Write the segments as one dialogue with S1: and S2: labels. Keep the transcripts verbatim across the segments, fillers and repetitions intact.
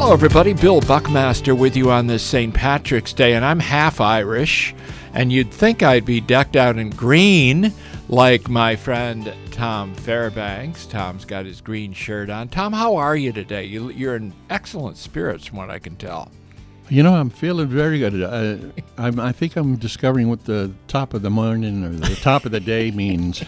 S1: Hello, everybody. Bill Buckmaster with you on this Saint Patrick's Day, and I'm half Irish, and you'd think I'd be decked out in green like my friend Tom Fairbanks. Tom's got his green shirt on. Tom, how are you today? You, you're in excellent spirits from what I can tell.
S2: You know, I'm feeling very good. Uh, I'm, I think I'm discovering what the top of the morning or the top of the day means.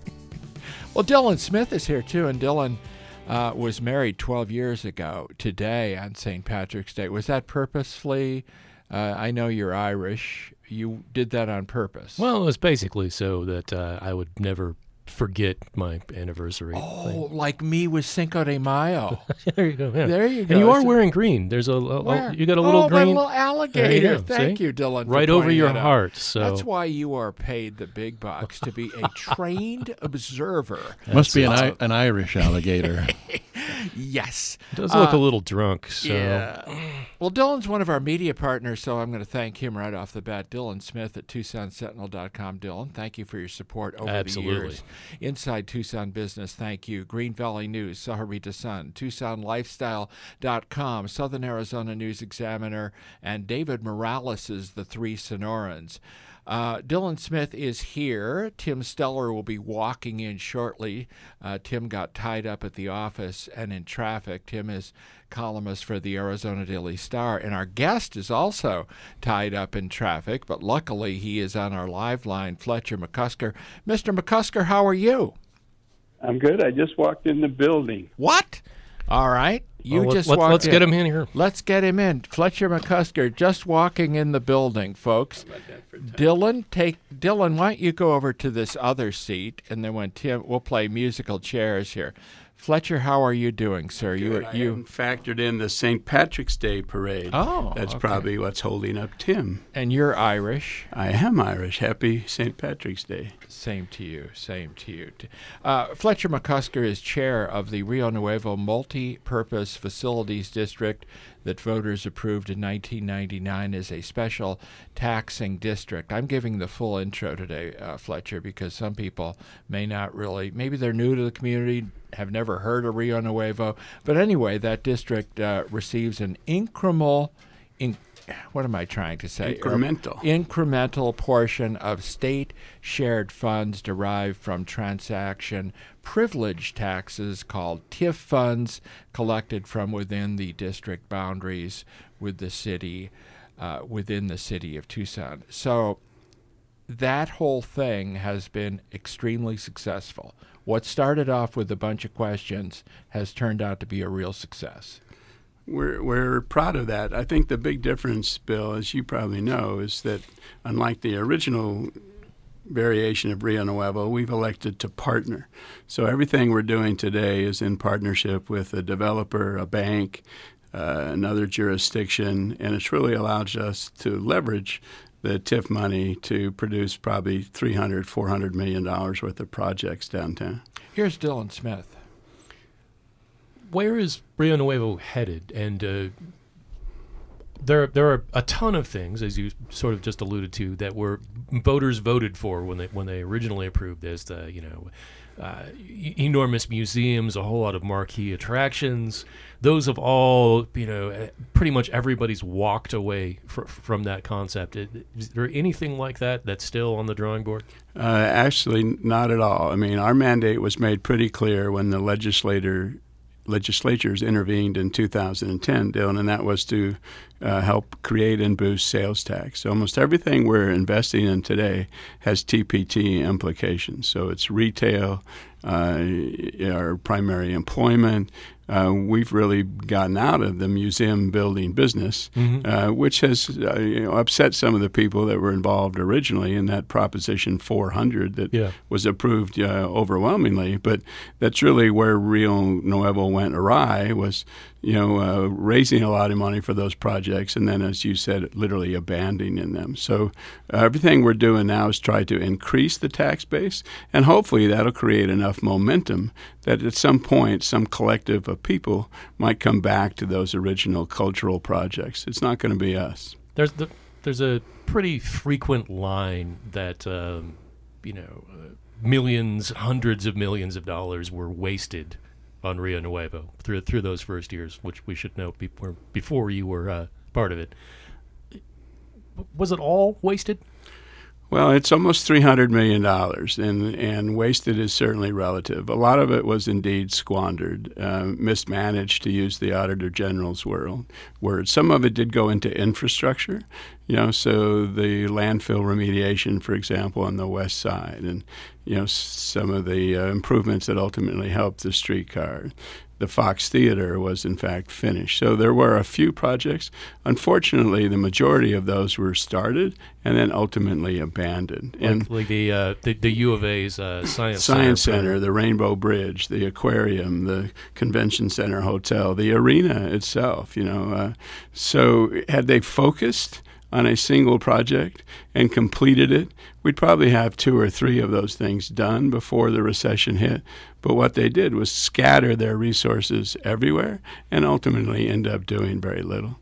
S1: Well, Dylan Smith is here, too, and Dylan uh, was married twelve years ago today on Saint Patrick's Day. Was that purposefully? Uh, I know you're Irish. You did that on purpose.
S3: Well, it was basically so that uh, I would never forget my anniversary.
S1: Oh,
S3: thing.
S1: like me with Cinco de Mayo.
S3: There you go. Yeah.
S1: There you go.
S3: And you are
S1: So-
S3: wearing green. There's a, a,
S1: Where?
S3: a you got a little
S1: oh,
S3: green.
S1: my little alligator.
S3: There you go.
S1: Thank
S3: See?
S1: you, Dylan. for
S3: right over
S1: pointing
S3: your
S1: that out.
S3: heart. So
S1: That's why you are paid the big bucks, to be a trained observer.
S2: Must be an,
S1: That's
S2: I, an Irish alligator.
S1: Yes.
S3: it does look
S1: Uh,
S3: a little drunk. So
S1: Yeah. Well, Dylan's one of our media partners, so I'm going to thank him right off the bat. Dylan Smith at Tucson Sentinel dot com. Dylan, thank you for your support over
S3: Absolutely.
S1: the years. Inside Tucson Business, thank you. Green Valley News, Saharita Sun, Tucson Lifestyle dot com, Southern Arizona News Examiner, and David Morales is the Three Sonorans. Uh, Dylan Smith is here. Tim Steller will be walking in shortly. Uh, Tim got tied up at the office and in traffic. Tim is columnist for the Arizona Daily Star, and our guest is also tied up in traffic, but luckily he is on our live line, Fletcher McCusker. Mister McCusker, how are you?
S4: I'm good. I just walked in the building.
S1: What? All right. You
S3: Well,
S1: just
S3: let,
S1: walked
S3: let's
S1: in.
S3: get him in here.
S1: Let's get him in. Fletcher McCusker just walking in the building, folks. Dylan, take Dylan. Why don't you go over to this other seat, and then when Tim, we'll play musical chairs here. Fletcher, how are you doing, sir? You
S4: Good.
S1: are
S4: I
S1: you
S4: haven't factored in the Saint Patrick's Day parade.
S1: Oh,
S4: That's
S1: okay.
S4: probably what's holding up Tim.
S1: and you're Irish.
S4: I am Irish. Happy Saint Patrick's Day.
S1: Same to you. Same to you. Uh, Fletcher McCusker is chair of the Rio Nuevo Multi-Purpose Facilities District that voters approved in nineteen ninety-nine as a special taxing district. I'm giving the full intro today, uh, Fletcher, because some people may not really, maybe they're new to the community, have never heard of Rio Nuevo. But anyway, that district uh, receives an incremental, in, what am I trying to say?
S4: Incremental.
S1: incremental portion of state shared funds derived from transaction privilege taxes called T I F funds collected from within the district boundaries with the city, uh, within the city of Tucson. So that whole thing has been extremely successful. What started off with a bunch of questions has turned out to be a real success.
S4: We're we're proud of that. I think the big difference, Bill, as you probably know, is that unlike the original variation of Rio Nuevo, we've elected to partner. So everything we're doing today is in partnership with a developer, a bank, uh, another jurisdiction, and it's really allowed us to leverage the T I F money to produce probably three hundred, four hundred million dollars worth of projects downtown.
S1: Here's Dylan Smith.
S3: Where is Rio Nuevo headed? And uh, there, there are a ton of things, as you sort of just alluded to, that were voters voted for when they when they originally approved this. The you know, uh, e- enormous museums, a whole lot of marquee attractions. Those have all, you know, uh, pretty much everybody's walked away fr- from that concept. Is, is there anything like that that's still on the drawing board?
S4: Uh, actually, not at all. I mean, our mandate was made pretty clear when the legislator legislatures intervened in two thousand ten, Dylan, and that was to uh, help create and boost sales tax. So almost everything we're investing in today has T P T implications. So it's retail, uh, our primary employment. Uh, we've really gotten out of the museum building business,
S3: Mm-hmm.
S4: uh, which has uh, you know, upset some of the people that were involved originally in that Proposition four hundred that
S3: Yeah.
S4: was approved uh, overwhelmingly. But that's really where Rio Nuevo went awry, was you know uh, raising a lot of money for those projects, and then, as you said, literally abandoning them. So uh, everything we're doing now is try to increase the tax base, and hopefully that'll create enough momentum that at some point some collective of people might come back to those original cultural projects. It's not going to be us.
S3: There's the, there's a pretty frequent line that um, you know uh, millions, hundreds of millions of dollars were wasted on Rio Nuevo through through those first years, which we should note before before you were uh, part of it. Was it all wasted?
S4: Well, it's almost three hundred million dollars, and, and wasted is certainly relative. A lot of it was indeed squandered, uh, mismanaged, to use the Auditor General's word. word. Some of it did go into infrastructure, you know, so the landfill remediation, for example, on the west side, and, you know, some of the uh, improvements that ultimately helped the streetcar. The Fox Theater was, in fact, finished. So there were a few projects. Unfortunately, the majority of those were started and then ultimately abandoned.
S3: Like,
S4: and
S3: like the, uh, the the U of A's uh, Science,
S4: Science
S3: Center,
S4: Center, the Rainbow Bridge, the Aquarium, the Convention Center Hotel, the arena itself, you know. Uh, so had they focused on a single project and completed it, we'd probably have two or three of those things done before the recession hit. But what they did was scatter their resources everywhere and ultimately end up doing very little.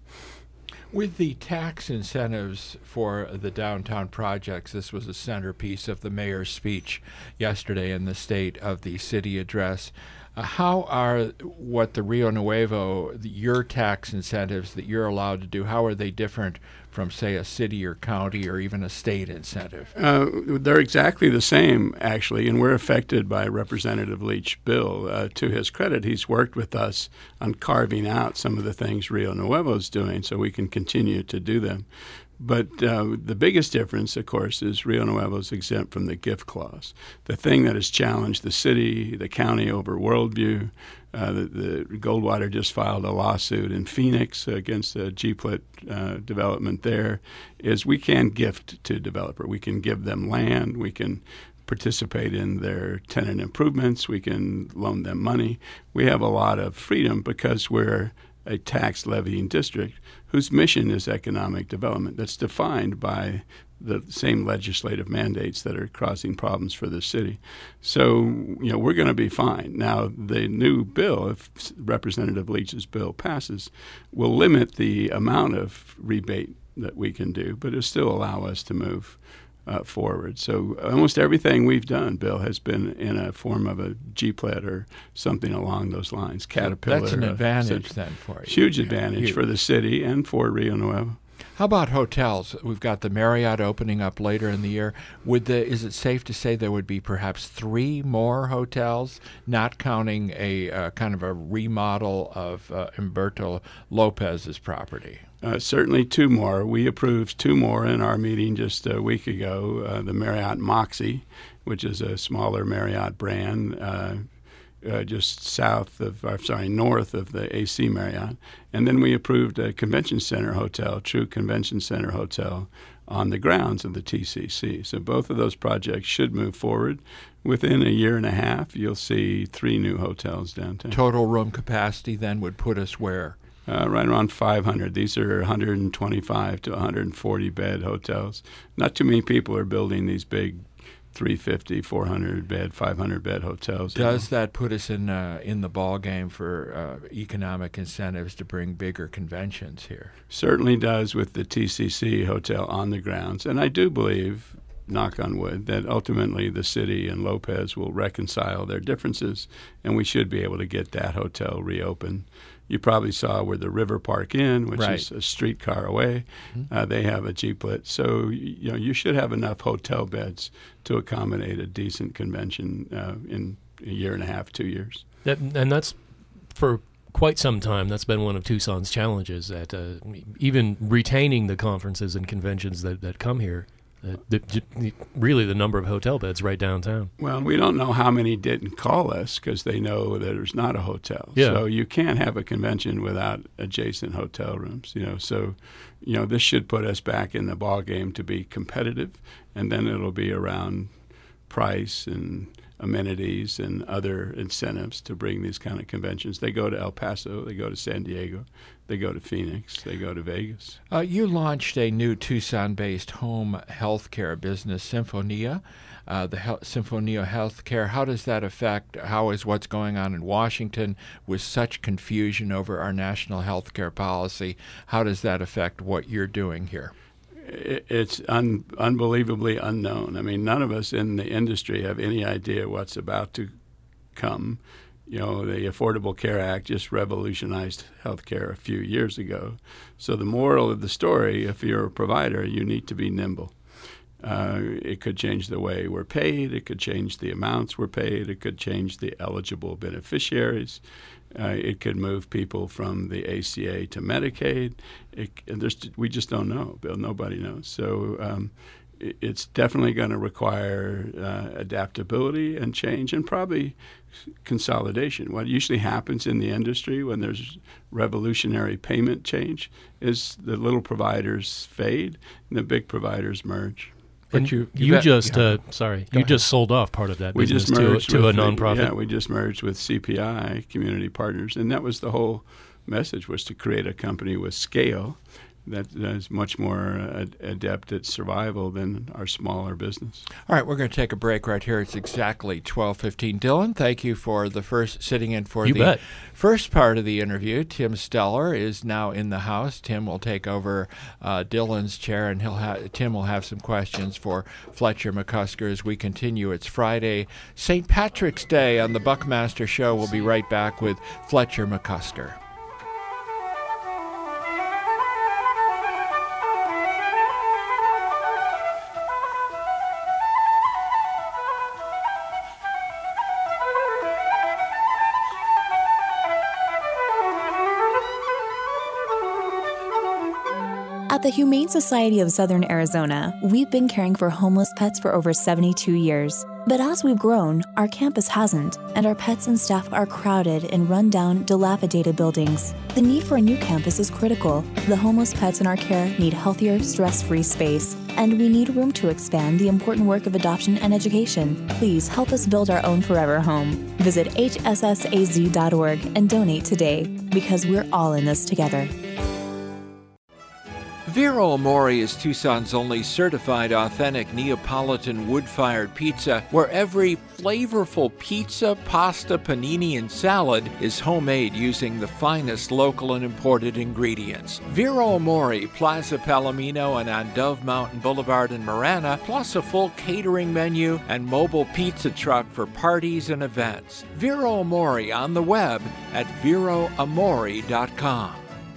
S1: With the tax incentives for the downtown projects, this was a centerpiece of the mayor's speech yesterday in the State of the City address. Uh, how are what the Rio Nuevo, the, your tax incentives that you're allowed to do, how are they different from, say, a city or county or even a state incentive?
S4: Uh, they're exactly the same, actually, and we're affected by Representative Leach's bill. Uh, to his credit, he's worked with us on carving out some of the things Rio Nuevo's doing so we can continue to do them. But uh, the biggest difference, of course, is Rio Nuevo's exempt from the gift clause. The thing that has challenged the city, the county over Worldview, uh, the, the Goldwater just filed a lawsuit in Phoenix against the G P L I T uh, development there, is we can gift to developer. We can give them land. We can participate in their tenant improvements. We can loan them money. We have a lot of freedom because we're a tax levying district whose mission is economic development that's defined by the same legislative mandates that are causing problems for the city. So, you know, we're going to be fine. Now, the new bill, if Representative Leach's bill passes, will limit the amount of rebate that we can do, but it'll still allow us to move Uh, forward. So almost everything we've done, Bill, has been in a form of a G P L I T or something along those lines. Caterpillar.
S1: That's an advantage
S4: uh,
S1: then for you.
S4: Huge advantage
S1: Huge.
S4: for the city and for Rio Nuevo.
S1: How about hotels? We've got the Marriott opening up later in the year. Would the is it safe to say there would be perhaps three more hotels, not counting a uh, kind of a remodel of uh, Humberto Lopez's property?
S4: Uh, certainly two more. We approved two more in our meeting just a week ago. Uh, the Marriott Moxie, which is a smaller Marriott brand, uh, uh, just south of, or sorry, north of the A C Marriott. And then we approved a convention center hotel, True Convention Center Hotel, on the grounds of the T C C. So both of those projects should move forward. Within a year and a half, you'll see three new hotels downtown.
S1: Total room capacity then would put us where?
S4: Uh, right around five hundred. These are one hundred twenty-five to one hundred forty bed hotels. Not too many people are building these big three fifty, four hundred bed, five hundred bed hotels.
S1: Does that put us in uh, in the ball game for uh, economic incentives to bring bigger conventions here?
S4: Certainly does with the T C C hotel on the grounds. And I do believe, knock on wood, that ultimately the city and Lopez will reconcile their differences, and we should be able to get that hotel reopened. You probably saw where the River Park Inn, which
S1: right.
S4: is a streetcar away, mm-hmm. uh, they have a G P L I T. So you know you should have enough hotel beds to accommodate a decent convention uh, in a year and a half, two years.
S3: That, and that's for quite some time. That's been one of Tucson's challenges, at uh, even retaining the conferences and conventions that, that come here. Uh, the, the, really the number of hotel beds right downtown.
S4: Well, we don't know how many didn't call us because they know that there's not a hotel.
S3: Yeah.
S4: So you can't have a convention without adjacent hotel rooms. You know, so you know this should put us back in the ball game to be competitive, and then it'll be around price and amenities and other incentives to bring these kind of conventions. They go to El Paso, they go to San Diego, they go to Phoenix, they go to Vegas.
S1: Uh, you launched a new Tucson-based home health care business, Symphonia, uh, the Hel- Symphonia Healthcare. How does that affect, how is what's going on in Washington with such confusion over our national health care policy? How does that affect what you're doing here?
S4: It's un- unbelievably unknown. I mean, none of us in the industry have any idea what's about to come. You know, the Affordable Care Act just revolutionized healthcare a few years ago. So the moral of the story, if you're a provider, you need to be nimble. Uh, it could change the way we're paid. It could change the amounts we're paid. It could change the eligible beneficiaries. Uh, it could move people from the A C A to Medicaid. It, and there's, we just don't know, Bill. Nobody knows. So um, it, it's definitely going to require uh, adaptability and change, and probably consolidation. What usually happens in the industry when there's revolutionary payment change is the little providers fade and the big providers merge.
S3: But
S1: And
S3: you,
S1: you
S3: you
S1: bet-
S3: just,
S1: yeah.
S3: uh, sorry,
S1: Go
S3: you
S1: ahead.
S3: just sold off part of that
S4: We
S3: business
S4: just
S3: to,
S4: merged
S3: to a
S4: with the-
S3: nonprofit.
S4: Yeah, we just merged with C P I, Community Partners, and that was the whole message, was to create a company with scale that is much more uh, adept at survival than our smaller business.
S1: All right, we're going to take a break right here. It's exactly twelve fifteen. Dylan, thank you for the first sitting in for
S3: You
S1: the
S3: bet.
S1: first part of the interview. Tim Steller is now in the house. Tim will take over uh, Dylan's chair, and he'll have Tim will have some questions for Fletcher McCusker as we continue. It's Friday, Saint Patrick's Day on the Buckmaster Show. We'll be right back with Fletcher McCusker.
S5: At the Humane Society of Southern Arizona, we've been caring for homeless pets for over seventy-two years. But as we've grown, our campus hasn't, and our pets and staff are crowded in run-down, dilapidated buildings. The need for a new campus is critical. The homeless pets in our care need healthier, stress-free space, and we need room to expand the important work of adoption and education. Please help us build our own forever home. Visit H S S A Z dot org and donate today, because we're all in this together.
S1: Vero Amore is Tucson's only certified authentic Neapolitan wood-fired pizza, where every flavorful pizza, pasta, panini, and salad is homemade using the finest local and imported ingredients. Vero Amore, Plaza Palomino, and on Dove Mountain Boulevard in Marana, plus a full catering menu and mobile pizza truck for parties and events. Vero Amore on the web at vero amore dot com.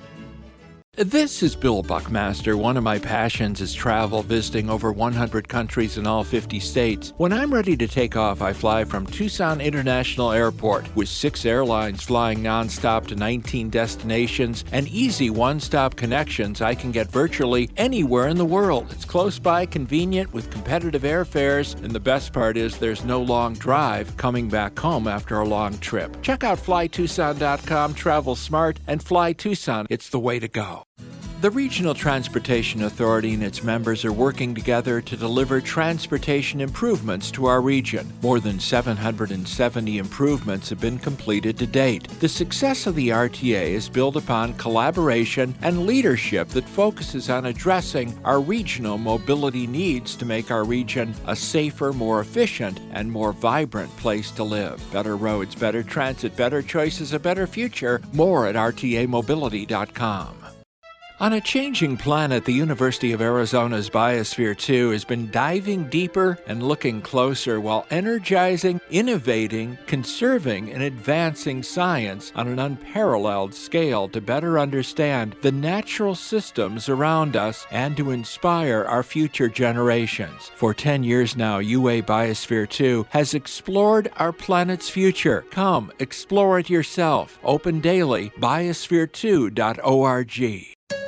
S1: This is Bill Buckmaster. One of my passions is travel, visiting over one hundred countries in all fifty states. When I'm ready to take off, I fly from Tucson International Airport with six airlines flying nonstop to nineteen destinations and easy one-stop connections. I can get virtually anywhere in the world. It's close by, convenient, with competitive airfares, and the best part is there's no long drive coming back home after a long trip. Check out fly tucson dot com, travel smart, and Fly Tucson. It's the way to go. The Regional Transportation Authority and its members are working together to deliver transportation improvements to our region. More than seven hundred seventy improvements have been completed to date. The success of the R T A is built upon collaboration and leadership that focuses on addressing our regional mobility needs to make our region a safer, more efficient, and more vibrant place to live. Better roads, better transit, better choices, a better future. More at r t a mobility dot com. On a changing planet, the University of Arizona's Biosphere two has been diving deeper and looking closer while energizing, innovating, conserving, and advancing science on an unparalleled scale to better understand the natural systems around us and to inspire our future generations. For ten years now, U A Biosphere two has explored our planet's future. Come, explore it yourself. Open daily, biosphere two dot org.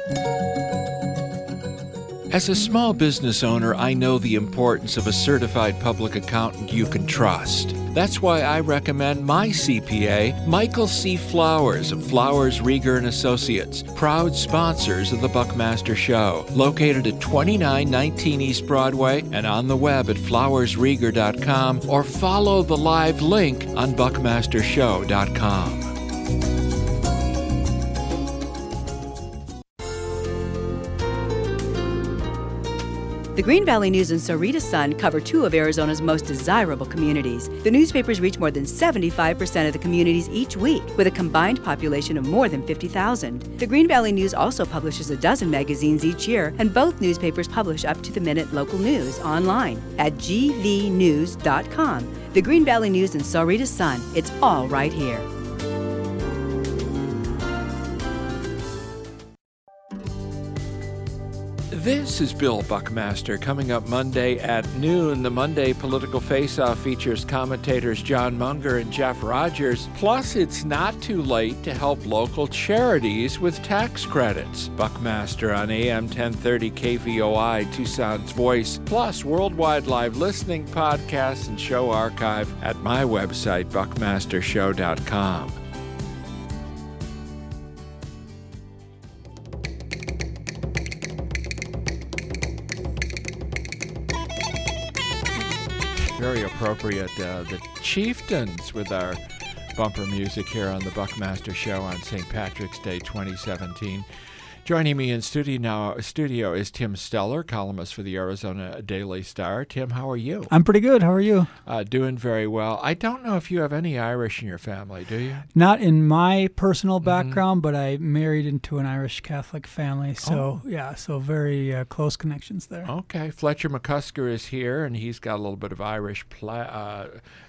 S1: As a small business owner, I know the importance of a certified public accountant you can trust. That's why I recommend my C P A, Michael C. Flowers of Flowers, Rieger and Associates, proud sponsors of the Buckmaster Show, located at twenty-nine nineteen East Broadway and on the web at flowers rieger dot com, or follow the live link on buckmaster show dot com.
S6: The Green Valley News and Sarita Sun cover two of Arizona's most desirable communities. The newspapers reach more than seventy-five percent of the communities each week, with a combined population of more than fifty thousand. The Green Valley News also publishes a dozen magazines each year, and both newspapers publish up-to-the-minute local news online at g v news dot com. The Green Valley News and Sarita Sun. It's all right here.
S1: This is Bill Buckmaster. Coming up Monday at noon, the Monday Political Face-Off features commentators John Munger and Jeff Rogers. Plus, it's not too late to help local charities with tax credits. Buckmaster on A M ten thirty K V O I, Tucson's Voice. Plus, worldwide live listening, podcasts, and show archive at my website, buckmaster show dot com. Very appropriate. Uh, the Chieftains with our bumper music here on the Buckmaster Show on Saint Patrick's Day twenty seventeen. Joining me in studio now studio is Tim Steller, columnist for the Arizona Daily Star. Tim, how are you?
S7: I'm pretty good. How are you?
S1: Uh, doing very well. I don't know if you have any Irish in your family, do you?
S7: Not in my personal background, mm-hmm. but I married into an Irish Catholic family. So, oh. yeah, so very uh, close connections there.
S1: Okay. Fletcher McCusker is here, and he's got a little bit of Irish pla- uh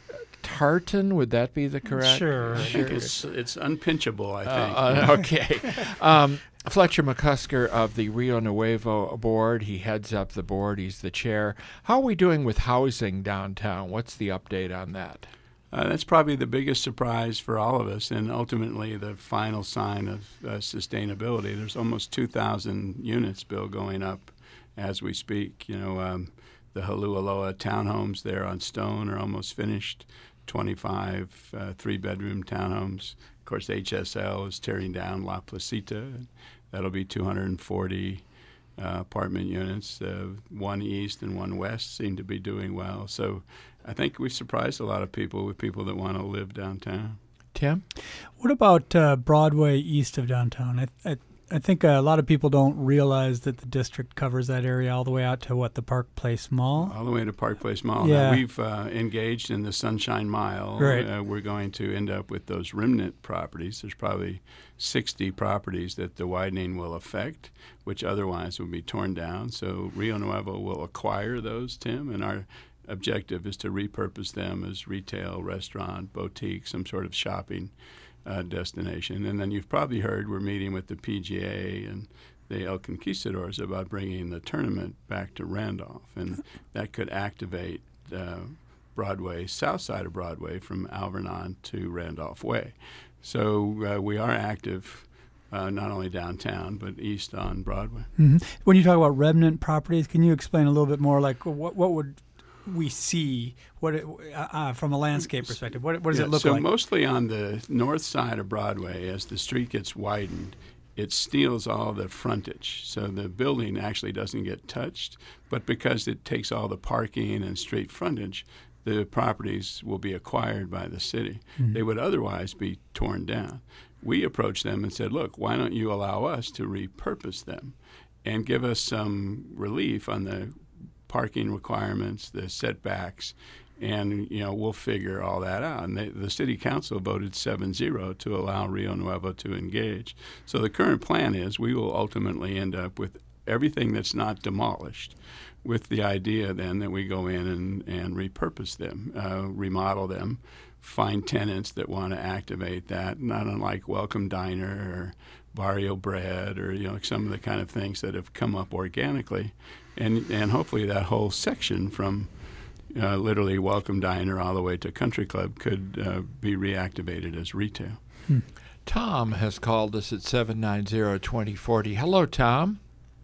S1: tartan, would that be the correct?
S7: Sure.
S4: I think it's, it's unpinchable, I think.
S1: Uh, uh, okay. um, Fletcher McCusker of the Rio Nuevo board. He heads up the board. He's the chair. How are we doing with housing downtown? What's the update on that?
S4: Uh, that's probably the biggest surprise for all of us, and ultimately the final sign of uh, sustainability. There's almost two thousand units, Bill, going up as we speak. You know, um, the Holualoa townhomes there on Stone are almost finished. twenty-five uh, three-bedroom townhomes. Of course, H S L is tearing down La Placita. That'll be two hundred forty uh, apartment units. Uh, one east and one west seem to be doing well. So I think we've surprised a lot of people with people that want to live downtown.
S1: Tim?
S7: What about uh, Broadway east of downtown? I, I I think a lot of people don't realize that the district covers that area all the way out to, what, the Park Place Mall?
S4: All the way to Park Place Mall.
S7: Yeah.
S4: Now, we've uh, engaged in the Sunshine Mile.
S7: Right.
S4: Uh, we're going to end up with those remnant properties. There's probably sixty properties that the widening will affect, which otherwise would be torn down. So Rio Nuevo will acquire those, Tim, and our objective is to repurpose them as retail, restaurant, boutique, some sort of shopping Uh, destination. And then you've probably heard we're meeting with the P G A and the El Conquistadors about bringing the tournament back to Randolph, and that could activate uh, Broadway, south side of Broadway, from Alvernon to Randolph Way. So uh, we are active uh, not only downtown but east on Broadway.
S7: Mm-hmm. When you talk about remnant properties, can you explain a little bit more, like what what would we see what it, uh, uh, from a landscape perspective? What, what does
S4: yeah,
S7: it look
S4: so
S7: like?
S4: So mostly on the north side of Broadway, as the street gets widened, it steals all the frontage. So the building actually doesn't get touched, but because it takes all the parking and street frontage, the properties will be acquired by the city. Mm-hmm. They would otherwise be torn down. We approached them and said, look, why don't you allow us to repurpose them and give us some relief on the parking requirements, the setbacks, and you know we'll figure all that out. And they, the city council voted seven zero to allow Rio Nuevo to engage. So the current plan is we will ultimately end up with everything that's not demolished, with the idea then that we go in and, and repurpose them, uh, remodel them, find tenants that want to activate that, not unlike Welcome Diner or Barrio Bread, or you know some of the kind of things that have come up organically, and and hopefully that whole section from uh, literally Welcome Diner all the way to Country Club could uh, be reactivated as retail.
S1: Hmm. Tom has called us at seven nine zero, two zero four zero. Hello, Tom.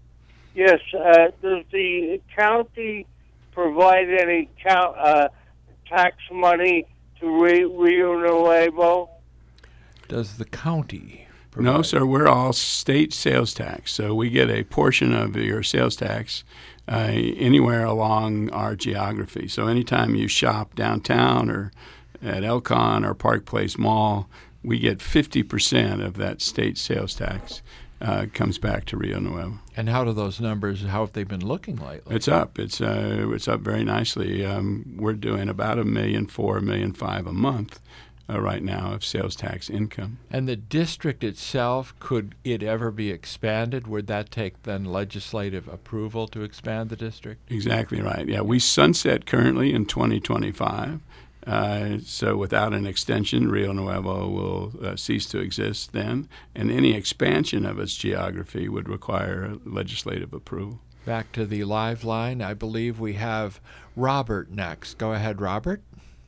S8: Yes. Uh, does the county provide any count, uh, tax money to Rio Nuevo?
S1: Does the county?
S4: No, sir. We're all state sales tax, so we get a portion of your sales tax uh, anywhere along our geography. So anytime you shop downtown or at Elcon or Park Place Mall, we get fifty percent of that state sales tax. uh, comes back to Rio Nuevo.
S1: And how do those numbers, how have they been looking lately?
S4: It's up. It's uh, it's up very nicely. Um, we're doing about a million four, a million five a month uh, right now of sales tax income.
S1: And the district itself, could it ever be expanded? Would that take then legislative approval to expand the district?
S4: Exactly right. Yeah, we sunset currently in twenty twenty-five. Uh, so without an extension, Rio Nuevo will uh, cease to exist then, and any expansion of its geography would require legislative approval.
S1: Back to the live line, I believe we have Robert next. Go ahead, Robert.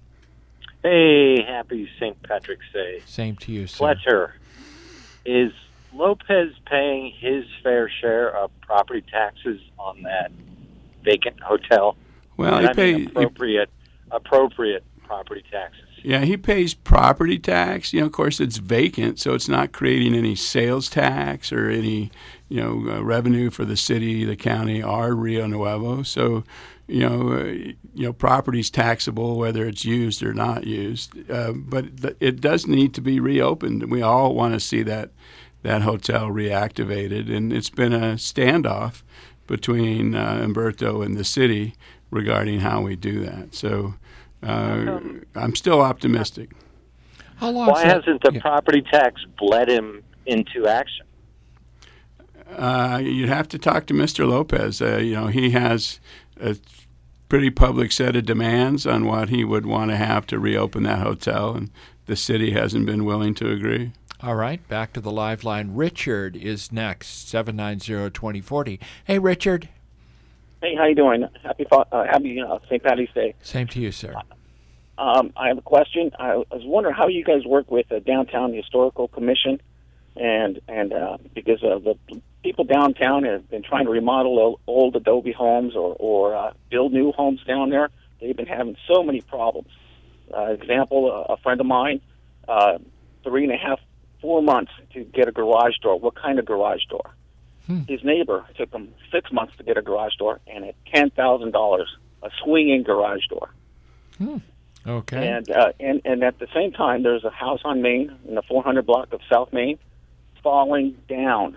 S9: Hey, happy Saint Patrick's Day.
S1: Same to you, sir.
S9: Fletcher, is Lopez paying his fair share of property taxes on that vacant hotel?
S4: Well,
S9: and
S4: he
S9: I
S4: pays
S9: mean appropriate, appropriate property taxes.
S4: Yeah, he pays property tax. You know, of course, it's vacant, so it's not creating any sales tax or any, you know, uh, revenue for the city, the county, or Rio Nuevo. So, you know, uh, you know, property's taxable whether it's used or not used. Uh, but th- it does need to be reopened. We all want to see that that hotel reactivated, and it's been a standoff between uh, Umberto and the city regarding how we do that. So. Uh, I'm still optimistic.
S1: How long?
S9: Why hasn't the
S1: yeah.
S9: property tax bled him into action?
S4: Uh, you'd have to talk to Mister Lopez. Uh, you know, he has a pretty public set of demands on what he would want to have to reopen that hotel, and the city hasn't been willing to agree.
S1: All right, back to the live line. Richard is next, seven nine zero, two zero four zero. Hey, Richard.
S10: Hey, how you doing? Happy uh, Happy uh, Saint Patty's Day.
S1: Same to you, sir.
S10: Um, I have a question. I was wondering how you guys work with the Downtown Historical Commission, and and uh, because uh, the people downtown have been trying to remodel old adobe homes or or uh, build new homes down there. They've been having so many problems. Uh, example: a, a friend of mine, uh, three and a half, four months to get a garage door. What kind of garage door? Hmm. His neighbor took him six months to get a garage door, and at ten thousand dollars, a swinging garage door.
S1: Hmm. Okay.
S10: And uh, and and at the same time, there's a house on Main in the four hundred block of South Main, falling down.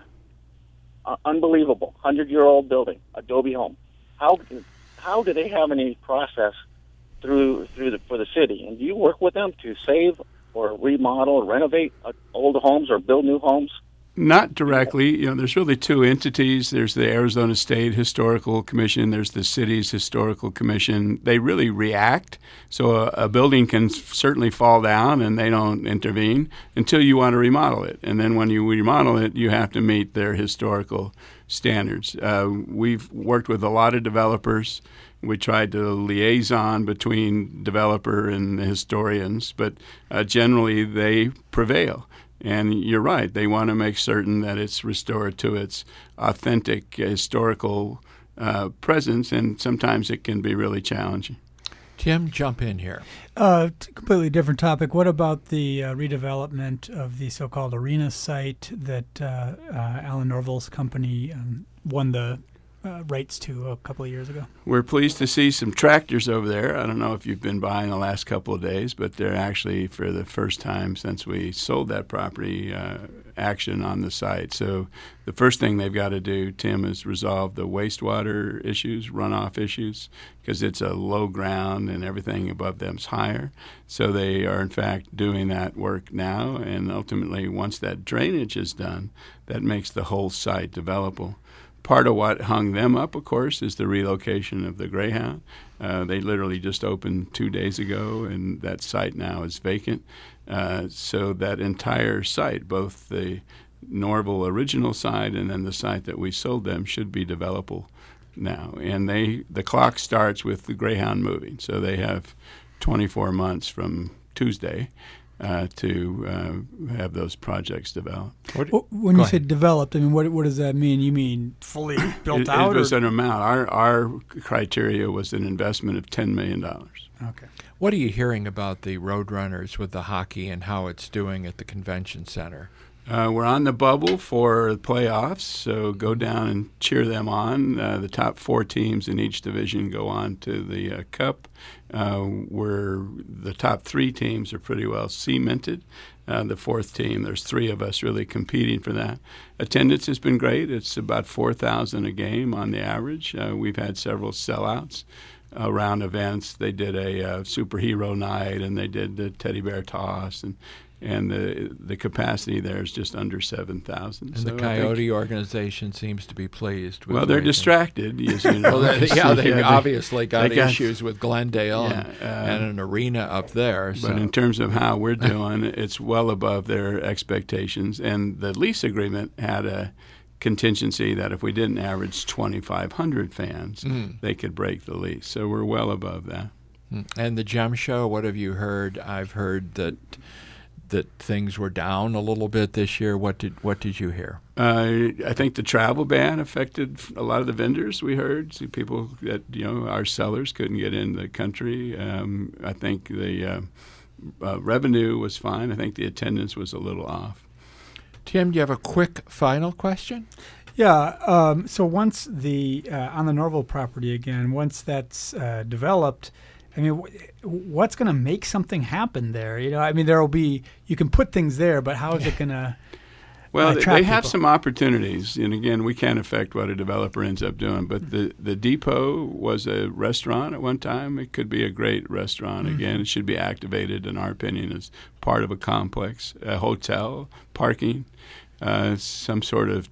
S10: Uh, unbelievable, hundred-year-old building, adobe home. How how do they have any process through through the for the city? And do you work with them to save or remodel or renovate uh, old homes or build new homes?
S4: Not directly. You know, there's really two entities. There's the Arizona State Historical Commission. There's the city's Historical Commission. They really react. So a, a building can certainly fall down, and they don't intervene until you want to remodel it. And then when you remodel it, you have to meet their historical standards. Uh, we've worked with a lot of developers. We tried to liaison between developer and the historians, but uh, generally they prevail. And you're right, they want to make certain that it's restored to its authentic historical uh, presence, and sometimes it can be really challenging.
S1: Tim, jump in here.
S7: Uh, completely different topic. What about the uh, redevelopment of the so-called arena site that uh, uh, Alan Norville's company um, won the uh, rights to a couple of years ago?
S4: We're pleased to see some tractors over there. I don't know if you've been by in the last couple of days, but they're actually, for the first time since we sold that property, uh, action on the site. So the first thing they've got to do, Tim, is resolve the wastewater issues, runoff issues, because it's a low ground and everything above them's higher. So they are, in fact, doing that work now, and ultimately, once that drainage is done, that makes the whole site developable. Part of what hung them up, of course, is the relocation of the Greyhound. Uh, they literally just opened two days ago, and that site now is vacant. Uh, so that entire site, both the Norville original site and then the site that we sold them, should be developable now. And they the clock starts with the Greyhound moving. So they have twenty-four months from Tuesday Uh, to uh, have those projects developed.
S7: Well, when you ahead. say developed, I mean, what what does that mean? You mean fully built
S4: it,
S7: out?
S4: It was
S7: or?
S4: an amount. Our our criteria was an investment of ten million dollars.
S7: Okay.
S1: What are you hearing about the Roadrunners with the hockey and how it's doing at the convention center?
S4: Uh, we're on the bubble for playoffs, so go down and cheer them on. Uh, the top four teams in each division go on to the uh, Cup. Uh, where the top three teams are pretty well cemented, uh, the fourth team. There's three of us really competing for that. Attendance has been great. It's about four thousand a game on the average. Uh, we've had several sellouts around events. They did a uh, superhero night, and they did the teddy bear toss, and and the the capacity there is just under seven thousand.
S1: And
S4: so
S1: the Coyote organization seems to be pleased with
S4: Well, they're
S1: everything.
S4: distracted, as you know.
S1: well, they, yeah, they
S4: yeah,
S1: obviously got,
S4: they got
S1: issues with Glendale
S4: yeah,
S1: and,
S4: uh,
S1: and an arena up there.
S4: But
S1: So.
S4: in terms of how we're doing, it's well above their expectations. And the lease agreement had a contingency that if we didn't average twenty-five hundred fans,
S1: Mm.
S4: they could break the lease. So we're well above that.
S1: And the Gem Show, what have you heard? I've heard that that things were down a little bit this year. What did what did you hear?
S4: Uh, I think the travel ban affected a lot of the vendors. We heard See people that you know our sellers couldn't get in the country. Um, I think the uh, uh, revenue was fine. I think the attendance was a little off.
S1: Tim, do you have a quick final question?
S7: Yeah. Um, so once the uh, on the Norville property again, once that's uh, developed, I mean, wh- what's going to make something happen there? You know, I mean, there will be you can put things there, but how is it going to?
S4: Well,
S7: uh,
S4: they,
S7: attract
S4: they have
S7: people?
S4: some opportunities, and again, we can't affect what a developer ends up doing. But the the depot was a restaurant at one time. It could be a great restaurant
S7: Mm-hmm.
S4: again. It should be activated, in our opinion, as part of a complex, a hotel, parking, uh, some sort of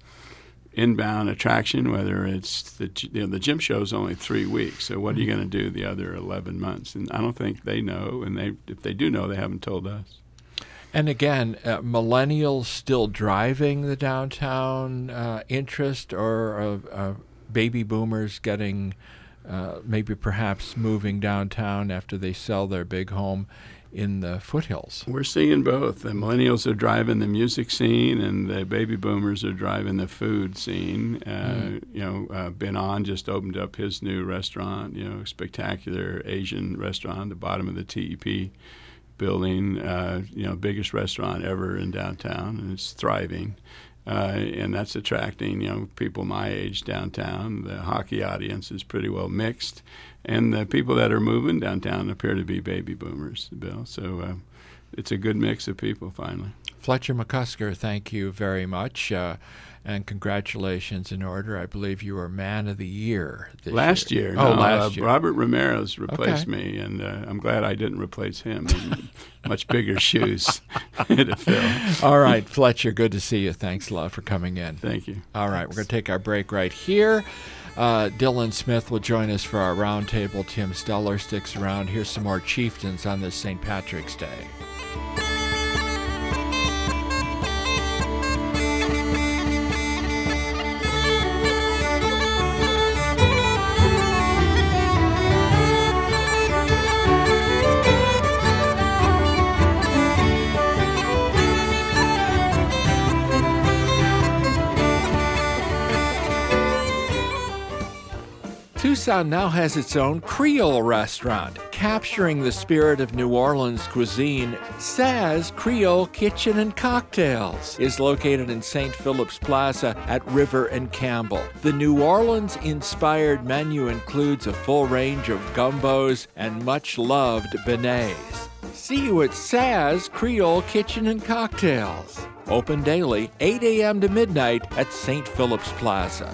S4: inbound attraction. Whether it's the you know, the Gym Show is only three weeks, so what are you going to do the other eleven months? And I don't think they know, and they if they do know, they haven't told us.
S1: And again, uh, millennials still driving the downtown uh, interest, or uh, uh, baby boomers getting uh, maybe perhaps moving downtown after they sell their big home in the foothills?
S4: We're seeing both. The millennials are driving the music scene, and the baby boomers are driving the food scene. Uh,
S1: Mm.
S4: You know, uh, Ben On just opened up his new restaurant, you know, spectacular Asian restaurant, the bottom of the T E P building, uh, you know, biggest restaurant ever in downtown, and it's thriving. Uh, and that's attracting, you know, people my age downtown. The hockey audience is pretty well mixed, and the people that are moving downtown appear to be baby boomers, Bill. So uh, it's a good mix of people, finally.
S1: Fletcher McCusker, thank you very much, uh, and congratulations in order. I believe you were Man of the Year this
S4: Last year.
S1: Oh,
S4: no,
S1: last
S4: uh,
S1: year.
S4: Robert Ramirez replaced
S1: Okay.
S4: me, and uh, I'm glad I didn't replace him. Much bigger shoes to fill.
S1: All right, Fletcher, good to see you. Thanks a lot for coming in.
S4: Thank you.
S1: All right, we're going to take our break right here. Uh, Dylan Smith will join us for our roundtable. Tim Steller sticks around. Here's some more Chieftains on this Saint Patrick's Day. Tucson now has its own Creole restaurant. Capturing the spirit of New Orleans cuisine, Saz Creole Kitchen and Cocktails is located in Saint Philip's Plaza at River and Campbell. The New Orleans-inspired menu includes a full range of gumbos and much-loved beignets. See you at Saz Creole Kitchen and Cocktails. Open daily, eight a.m. to midnight at Saint Philip's Plaza.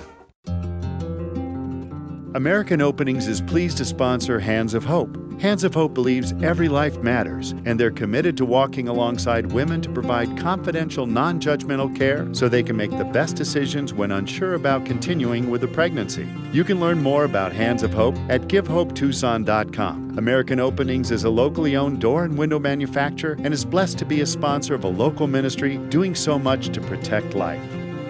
S11: American Openings is pleased to sponsor Hands of Hope. Hands of Hope believes every life matters, and they're committed to walking alongside women to provide confidential, non-judgmental care so they can make the best decisions when unsure about continuing with a pregnancy. You can learn more about Hands of Hope at give hope tucson dot com. American Openings is a locally owned door and window manufacturer and is blessed to be a sponsor of a local ministry doing so much to protect life.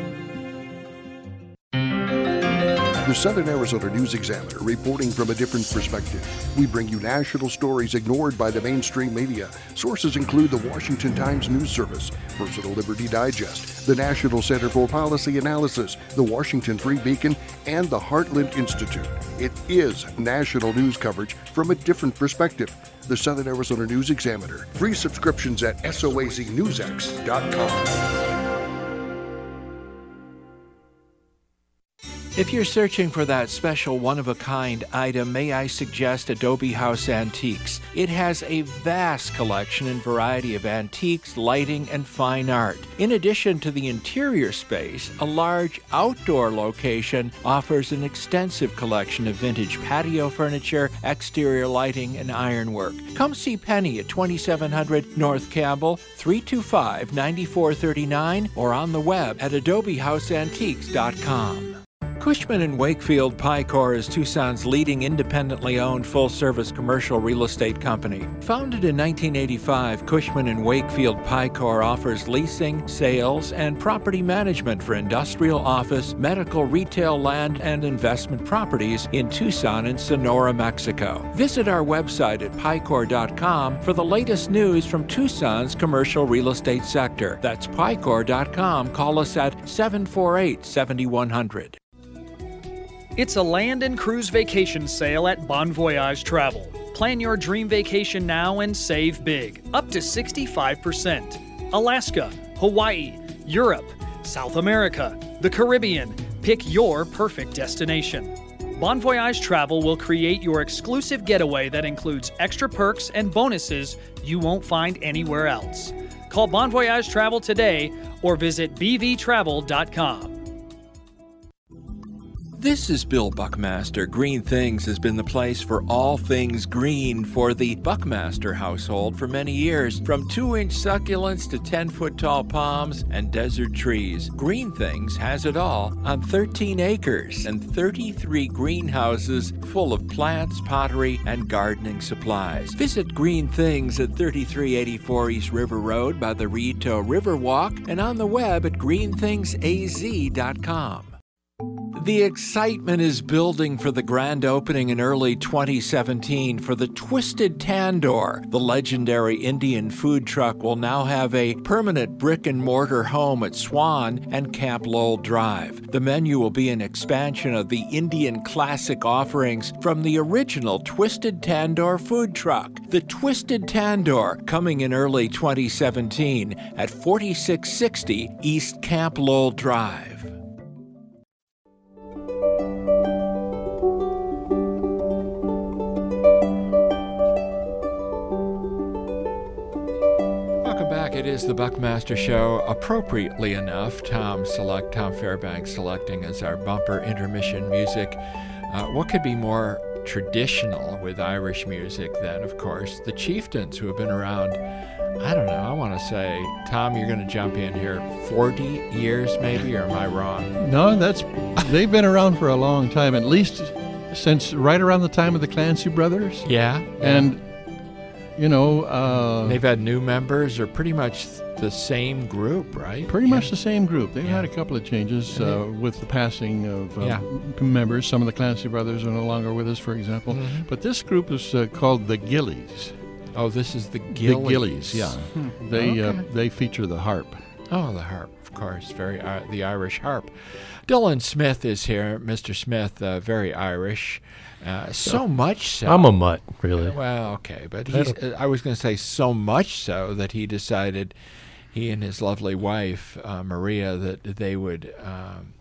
S12: The Southern Arizona News Examiner, reporting from a different perspective. We bring you national stories ignored by the mainstream media. Sources include the Washington Times News Service, Personal Liberty Digest, the National Center for Policy Analysis, the Washington Free Beacon, and the Heartland Institute. It is national news coverage from a different perspective. The Southern Arizona News Examiner. Free subscriptions at S O A Z news x dot com.
S1: If you're searching for that special one-of-a-kind item, may I suggest Adobe House Antiques. It has a vast collection and variety of antiques, lighting, and fine art. In addition to the interior space, a large outdoor location offers an extensive collection of vintage patio furniture, exterior lighting, and ironwork. Come see Penny at twenty-seven hundred North Campbell, three two five, nine four three nine, or on the web at adobe house antiques dot com. Cushman and Wakefield Picor is Tucson's leading independently owned full-service commercial real estate company. Founded in nineteen eighty-five, Cushman and Wakefield Picor offers leasing, sales, and property management for industrial, office, medical, retail, land, and investment properties in Tucson and Sonora, Mexico. Visit our website at picor dot com for the latest news from Tucson's commercial real estate sector. That's picor dot com. Call us at seven four eight, seven one zero zero.
S13: It's a land and cruise vacation sale at Bon Voyage Travel. Plan your dream vacation now and save big, up to sixty-five percent. Alaska, Hawaii, Europe, South America, the Caribbean. Pick your perfect destination. Bon Voyage Travel will create your exclusive getaway that includes extra perks and bonuses you won't find anywhere else. Call Bon Voyage Travel today or visit b v travel dot com.
S1: This is Bill Buckmaster. Green Things has been the place for all things green for the Buckmaster household for many years. From two-inch succulents to ten-foot tall palms and desert trees, Green Things has it all on thirteen acres and thirty-three greenhouses full of plants, pottery, and gardening supplies. Visit Green Things at thirty-three eighty-four East River Road by the Rito Riverwalk and on the web at green things a z dot com. The excitement is building for the grand opening in early twenty seventeen for the Twisted Tandoor. The legendary Indian food truck will now have a permanent brick-and-mortar home at Swan and Camp Lowell Drive. The menu will be an expansion of the Indian classic offerings from the original Twisted Tandoor food truck. The Twisted Tandoor, coming in early twenty seventeen at forty-six sixty East Camp Lowell Drive. It is the Buckmaster Show. Appropriately enough, Tom select Tom Fairbanks selecting as our bumper intermission music. Uh, what could be more traditional with Irish music than, of course, the Chieftains, who have been around, I don't know, I want to say, Tom, you're going to jump in here, forty years maybe, or am I wrong?
S2: No, that's they've been around for a long time, at least since right around the time of the Clancy Brothers.
S1: Yeah.
S2: And you know, uh,
S1: they've had new members, or pretty much the same group, right?
S2: Pretty
S1: yeah.
S2: much the same group. They've
S1: yeah.
S2: had a couple of changes uh, with the passing of uh,
S1: yeah.
S2: members. Some of the Clancy brothers are no longer with us, for example. Mm-hmm. But this group is uh, called the Gillies.
S1: Oh, this is the Gillies.
S2: The Gillies, yeah.
S1: Hmm.
S2: They
S1: okay.
S2: uh, they feature the harp.
S1: Oh, the harp, of course, very uh, the Irish harp. Dylan Smith is here. Mister Smith, uh, very Irish. Uh, so much so.
S3: I'm a mutt, really.
S1: Well, okay, but he's, uh, I was going to say so much so that he decided, he and his lovely wife, uh, Maria, that they would um,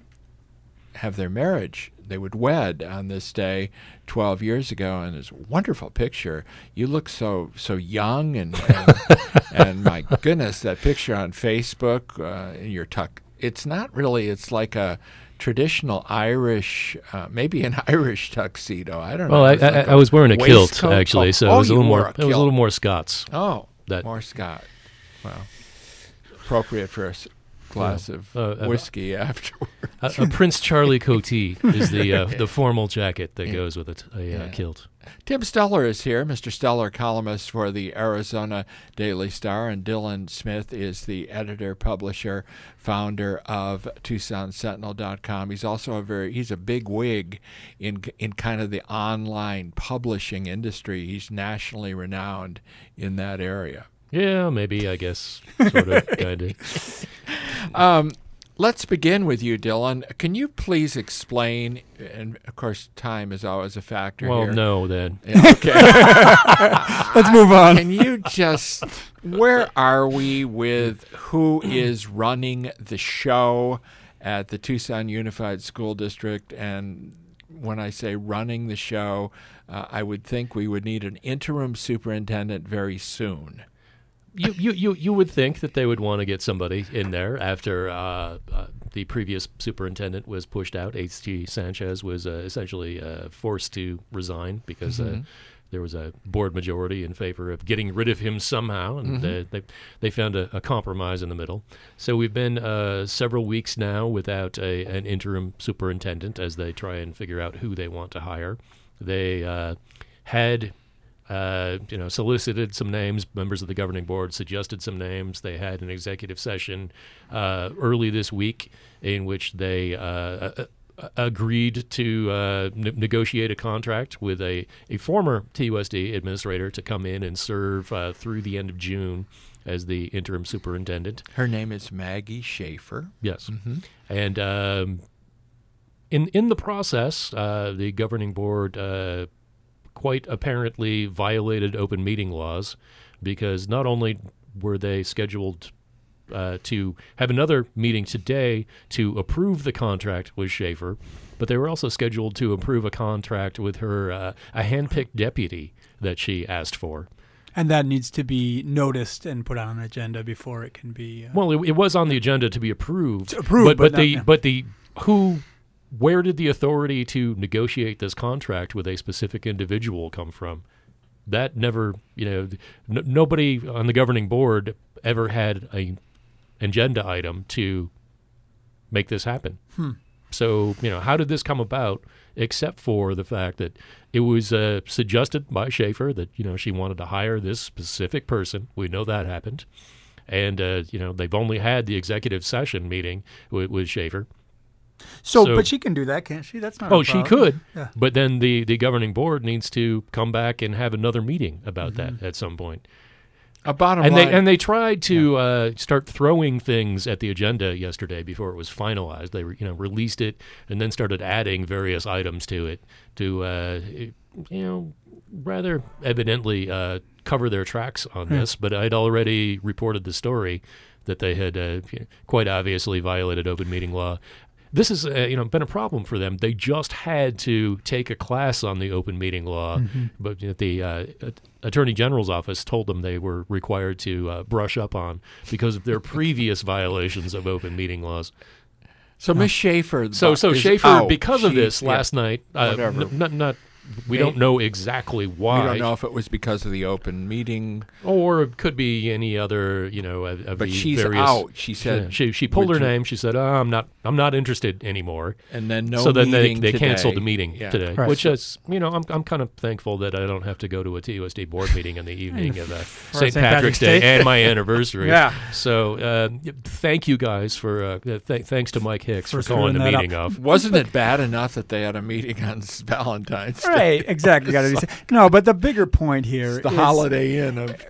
S1: have their marriage. They would wed on this day twelve years ago, and it's a wonderful picture. You look so so young, and and, and my goodness, that picture on Facebook, uh, in your tuck. It's not really. It's like a traditional Irish, uh, maybe an Irish tuxedo. I don't
S3: well,
S1: know.
S3: Well, I,
S1: like
S3: I, I was wearing a kilt
S1: waistcoat.
S3: actually,
S1: oh,
S3: so
S1: oh,
S3: it was a little more.
S1: A
S3: it was a little more Scots.
S1: Oh,
S3: that
S1: more Scot. Well, appropriate for a glass yeah. of uh, whiskey uh, afterwards.
S3: A, a Prince Charlie coatee is the uh, the formal jacket that yeah. goes with it, a yeah. uh, kilt.
S1: Tim Steller is here, Mister Steller, columnist for the Arizona Daily Star, and Dylan Smith is the editor, publisher, founder of Tucson Sentinel dot com. He's also a very he's a big wig in in kind of the online publishing industry. He's nationally renowned in that area.
S3: Yeah, maybe, I guess, sort of, kind of.
S1: Um, let's begin with you, Dylan. Can you please explain, and of course time is always a factor
S3: well,
S1: here.
S3: Well, no, then.
S1: Yeah, okay.
S7: Let's move on.
S1: Can you just, where are we with who is running the show at the Tucson Unified School District. And when I say running the show, uh, I would think we would need an interim superintendent very soon.
S3: You, you, you, you would think that they would want to get somebody in there after uh, uh, the previous superintendent was pushed out. H G Sanchez was uh, essentially uh, forced to resign because mm-hmm. uh, there was a board majority in favor of getting rid of him somehow, and mm-hmm. they, they they found a, a compromise in the middle. So we've been uh, several weeks now without a, an interim superintendent as they try and figure out who they want to hire. They uh, had... Uh, you know, solicited some names. Members of the governing board suggested some names. They had an executive session uh, early this week in which they uh, uh, agreed to uh, ne- negotiate a contract with a, a former T U S D administrator to come in and serve uh, through the end of June as the interim superintendent.
S1: Her name is Maggie Schaefer.
S3: Yes.
S1: Mm-hmm.
S3: And um, in, in the process, uh, the governing board uh, quite apparently violated open meeting laws because not only were they scheduled uh, to have another meeting today to approve the contract with Schaefer, but they were also scheduled to approve a contract with her, uh, a handpicked deputy that she asked for.
S7: And that needs to be noticed and put on an agenda before it can be... Uh,
S3: well, it, it was on the agenda to be approved.
S7: Approved,
S3: but, but,
S7: but
S3: the,
S7: not, yeah.
S3: but the who... Where did the authority to negotiate this contract with a specific individual come from? That never, you know, n- nobody on the governing board ever had a agenda item to make this happen.
S7: Hmm.
S3: So, you know, how did this come about except for the fact that it was uh, suggested by Schaefer that, you know, she wanted to hire this specific person. We know that happened. And, uh, you know, they've only had the executive session meeting with, with Schaefer.
S7: So,
S3: So-
S7: but she can do that, can't she? That's not.
S3: Oh,
S7: a
S3: she
S7: problem.
S3: could,
S7: Yeah.
S3: but then the, the governing board needs to come back and have another meeting about that at some point.
S1: A bottom
S3: and
S1: line,
S3: they and they tried to uh, start throwing things at the agenda yesterday before it was finalized. They re, you know released it and then started adding various items to it to uh, you know rather evidently uh, cover their tracks on
S7: Yeah.
S3: this. But I'd already reported the story that they had uh, quite obviously violated open meeting law. This has uh, you know been a problem for them. They just had to take a class on the open meeting law,
S7: Mm-hmm.
S3: but you know, the uh, Attorney General's office told them they were required to uh, brush up on because of their previous violations of open meeting laws.
S1: so Miss Schaefer.
S3: So, so
S1: is
S3: Schaefer,
S1: out.
S3: because of
S1: She-
S3: this
S1: yeah,
S3: last night, uh,
S1: whatever.
S3: n- not not we
S1: May-
S3: don't know exactly why.
S1: We don't know if it was because of the open meeting.
S3: Or it could be any other, you know, of, of
S1: But
S3: the
S1: she's
S3: various.
S1: out. She said-
S3: Yeah, she she pulled
S1: Would
S3: her
S1: you-
S3: name. She said, oh, "I'm not I'm not interested anymore."
S1: And then no
S3: so then they
S1: meeting
S3: they canceled
S1: today.
S3: the meeting
S1: Yeah.
S3: today,
S7: Right.
S3: which is you know I'm I'm kind of thankful that I don't have to go to a T U S D board meeting in the evening of uh, Saint
S7: Saint
S3: Patrick's
S7: Patrick's
S3: Day
S7: Day.
S3: and my anniversary.
S7: Yeah.
S3: So uh, y- thank you guys for uh, th- thanks to Mike Hicks for,
S7: For
S3: calling the
S7: screwing that
S3: meeting
S7: up.
S3: off.
S1: Wasn't it bad enough that they had a meeting on s- Valentine's Day?
S7: Right, exactly. Got to be said. No, but the bigger point here
S1: It's the
S7: is-
S1: Holiday Inn of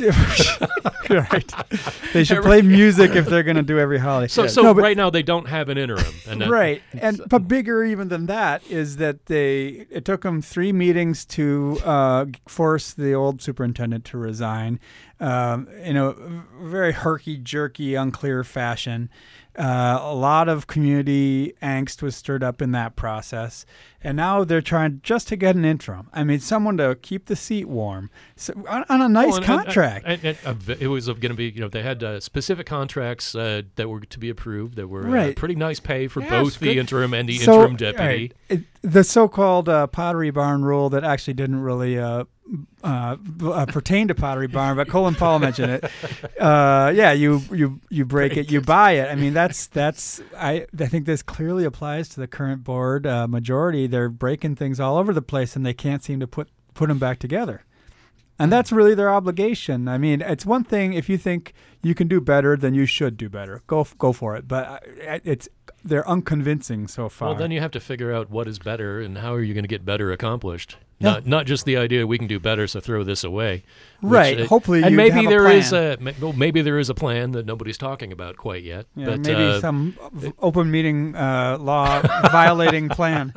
S7: right. They should play music if they're going to do every holiday.
S3: So so
S7: No, but-
S3: right now they don't have an interim. And that,
S7: right, and but bigger even than that is that they it took them three meetings to uh, force the old superintendent to resign um, in a very herky jerky, unclear fashion. Uh, a lot of community angst was stirred up in that process, and now they're trying just to get an interim. I mean, someone to keep the seat warm so, on, on a nice
S3: Well, and-
S7: contract.
S3: And, and, and, uh, it was going to be, you know, they had uh, specific contracts uh, that were to be approved that were uh,
S7: Right.
S3: pretty nice pay for
S1: Yes,
S3: both the
S1: good.
S3: interim and the
S7: So,
S3: interim deputy.
S7: right, it- the so-called uh, Pottery Barn rule that actually didn't really uh, uh, uh, pertain to Pottery Barn, but Colin Powell mentioned it. Uh, yeah, you you you break,
S3: Break
S7: it, you
S3: it.
S7: buy it. I mean, that's that's I I think this clearly applies to the current board uh, majority. They're breaking things all over the place, and they can't seem to put put them back together. And that's really their obligation. I mean, it's one thing if you think you can do better, then you should do better. Go f- go for it. But uh, it's they're unconvincing so far.
S3: Well, then you have to figure out what is better and how are you going to get better accomplished.
S7: Yeah.
S3: Not not just the idea we can do better, so throw this away. which,
S7: Right.
S3: uh,
S7: Hopefully
S3: and
S7: you
S3: maybe
S7: have a
S3: there is
S7: plan.
S3: a ma- well, maybe there is a plan that nobody's talking about quite yet.
S7: Yeah,
S3: but,
S7: maybe
S3: uh,
S7: some v- open meeting uh, law violating plan.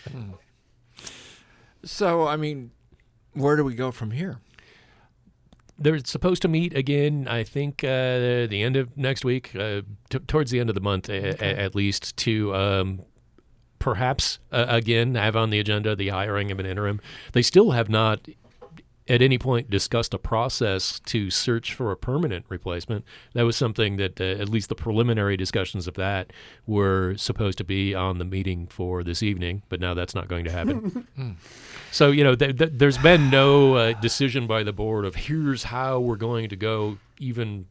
S1: So, I mean, where do we go from here?
S3: they're supposed to meet again, I think, uh, the end of next week, uh, t- towards the end of the month, a-
S7: Okay.
S3: a- at least, to um, perhaps, uh, again, have on the agenda the hiring of an interim. They still have not at any point discussed a process to search for a permanent replacement. That was something that, uh, at least the preliminary discussions of that, were supposed to be on the meeting for this evening, but now that's not going to happen. So, you know, th- th- there's been no uh, decision by the board of here's how we're going to go even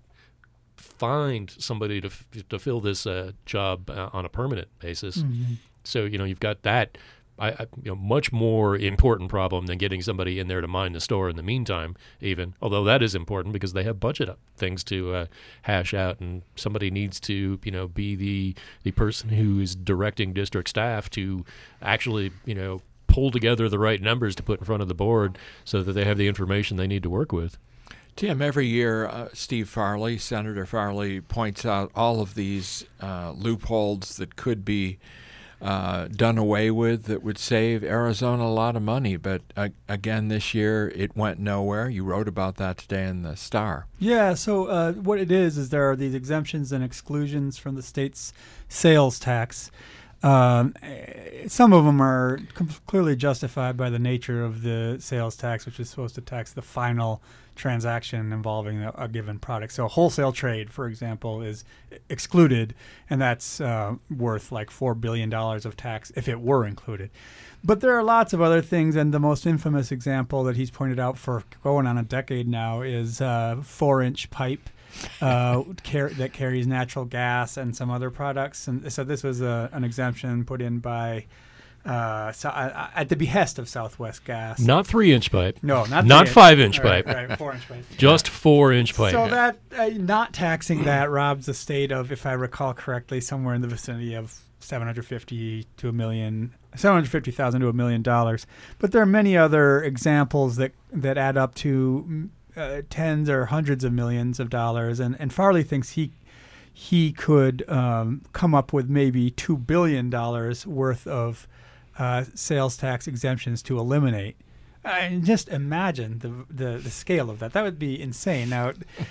S3: find somebody to f- to fill this uh, job uh, on a permanent basis.
S7: Mhm.
S3: So, you know, you've got that I, I, you know, much more important problem than getting somebody in there to mind the store in the meantime, even, although that is important because they have budget things to uh, hash out, and somebody needs to, you know, be the the person who is directing district staff to actually, you know, pull together the right numbers to put in front of the board so that they have the information they need to work with.
S1: Tim, every year uh, Steve Farley, Senator Farley, points out all of these uh, loopholes that could be Uh, done away with that would save Arizona a lot of money. But uh, again, this year it went nowhere. You wrote about that today in the Star.
S7: Yeah, so uh, what it is is there are these exemptions and exclusions from the state's sales tax. Um, some of them are com- clearly justified by the nature of the sales tax, which is supposed to tax the final transaction involving a, a given product. So wholesale trade, for example, is excluded, and that's uh, worth like four billion dollars of tax if it were included. But there are lots of other things, and the most infamous example that he's pointed out for going on a decade now is uh, four-inch pipe uh, car- that carries natural gas and some other products. And so this was a, an exemption put in by Uh, so, uh, at the behest of Southwest Gas.
S3: Not three-inch pipe.
S7: No, not
S3: not
S7: three
S3: five-inch
S7: inch.
S3: pipe.
S7: Right, right, four-inch pipe.
S3: Just four-inch pipe.
S7: So that uh, not taxing that robs the state of, if I recall correctly, somewhere in the vicinity of seven hundred fifty to a million, seven hundred fifty thousand to a million dollars. But there are many other examples that that add up to uh, tens or hundreds of millions of dollars, and and Farley thinks he. He could um, come up with maybe two billion dollars worth of Uh, sales tax exemptions to eliminate. Uh, and just imagine the, the the scale of that. That would be insane. Now,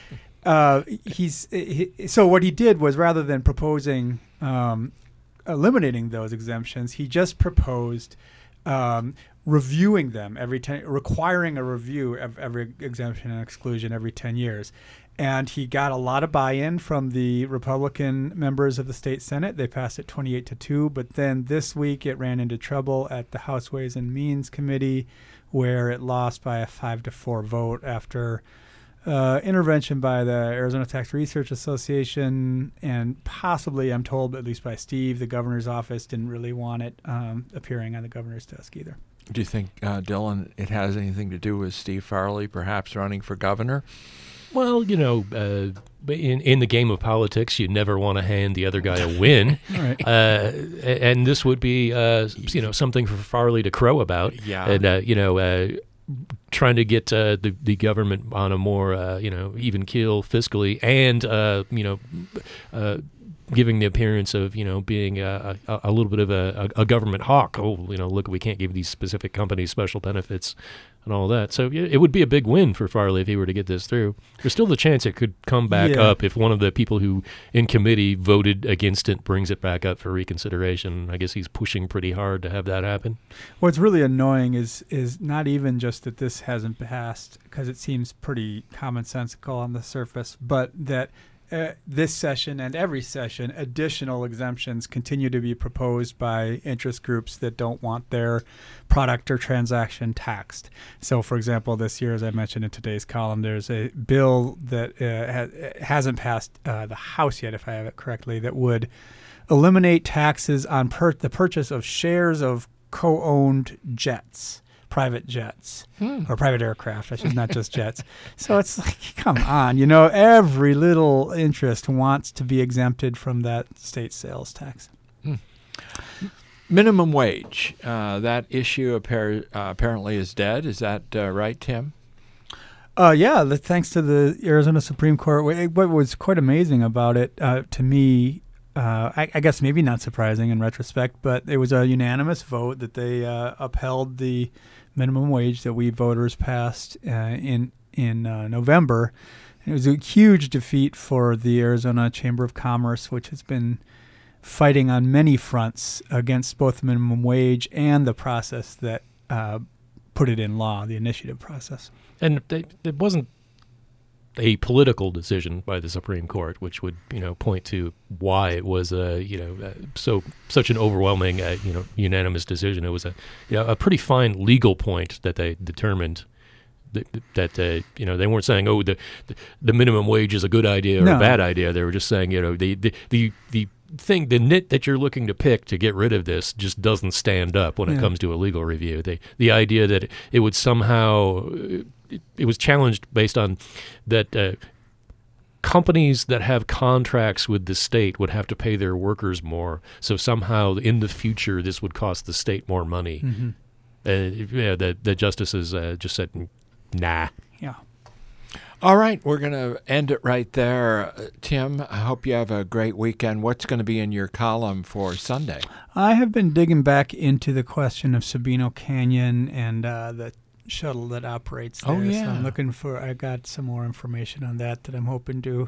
S7: uh, he's he, so what he did was, rather than proposing um, eliminating those exemptions, he just proposed um, reviewing them every ten, requiring a review of every exemption and exclusion every ten years. And he got a lot of buy-in from the Republican members of the state Senate. They passed it twenty-eight to two. But then this week it ran into trouble at the House Ways and Means Committee, where it lost by a five to four vote after uh, intervention by the Arizona Tax Research Association, and possibly, I'm told, at least by Steve, the governor's office didn't really want it um, appearing on the governor's desk either.
S1: Do you think, uh, Dylan, it has anything to do with Steve Farley perhaps running for governor?
S3: Well, you know, uh, in in the game of politics, you never want to hand the other guy a win,
S7: Right.
S3: uh, and this would be, uh, you know, something for Farley to crow about.
S1: Yeah.
S3: And uh, you know, uh, trying to get uh, the the government on a more, uh, you know, even keel fiscally, and uh, you know. Uh, giving the appearance of, you know, being a, a, a little bit of a, a government hawk. Oh, you know, look, we can't give these specific companies special benefits and all that. So yeah, it would be a big win for Farley if he were to get this through. There's still the chance it could come back
S7: Yeah.
S3: up if one of the people who in committee voted against it brings it back up for reconsideration. I guess he's pushing pretty hard to have that happen.
S7: What's really annoying is is not even just that this hasn't passed, because it seems pretty commonsensical on the surface, but that Uh, this session and every session, additional exemptions continue to be proposed by interest groups that don't want their product or transaction taxed. So, for example, this year, as I mentioned in today's column, there's a bill that uh, ha- hasn't passed uh, the House yet, if I have it correctly, that would eliminate taxes on per- the purchase of shares of co-owned jets. Private jets
S1: Hmm.
S7: or private aircraft, I should, not just jets. So it's like, come on, you know, every little interest wants to be exempted from that state sales tax.
S1: Hmm. Minimum wage, uh, that issue appar- uh, apparently is dead. Is that uh, right, Tim?
S7: Uh, yeah, the, thanks to the Arizona Supreme Court. What what was quite amazing about it, uh, to me, uh, I, I guess maybe not surprising in retrospect, but it was a unanimous vote that they uh, upheld the minimum wage that we voters passed uh, in in uh, November. It was a huge defeat for the Arizona Chamber of Commerce, which has been fighting on many fronts against both minimum wage and the process that uh, put it in law, the initiative process.
S3: And they, it wasn't a political decision by the Supreme Court, which would, you know, point to why it was a, you know, uh, so such an overwhelming, uh, you know, unanimous decision. It was a, you know, a pretty fine legal point that they determined that, that uh, you know, they weren't saying, oh, the the minimum wage is a good idea or
S7: no.
S3: a bad idea. They were just saying, you know, the the the, the thing, the nit that you're looking to pick to get rid of this just doesn't stand up when
S7: yeah.
S3: it comes to a legal review. The the idea that it would somehow it, it was challenged based on that uh, companies that have contracts with the state would have to pay their workers more. So somehow in the future this would cost the state more money.
S7: Mm-hmm.
S3: And yeah, the the justices uh, just said, nah.
S7: Yeah.
S1: All right, we're going to end it right there. Uh, Tim, I hope you have a great weekend. What's going to be in your column for Sunday?
S7: I have been digging back into the question of Sabino Canyon and uh, the shuttle that operates there.
S1: Oh, yeah.
S7: So I'm looking for, I got some more information on that that I'm hoping to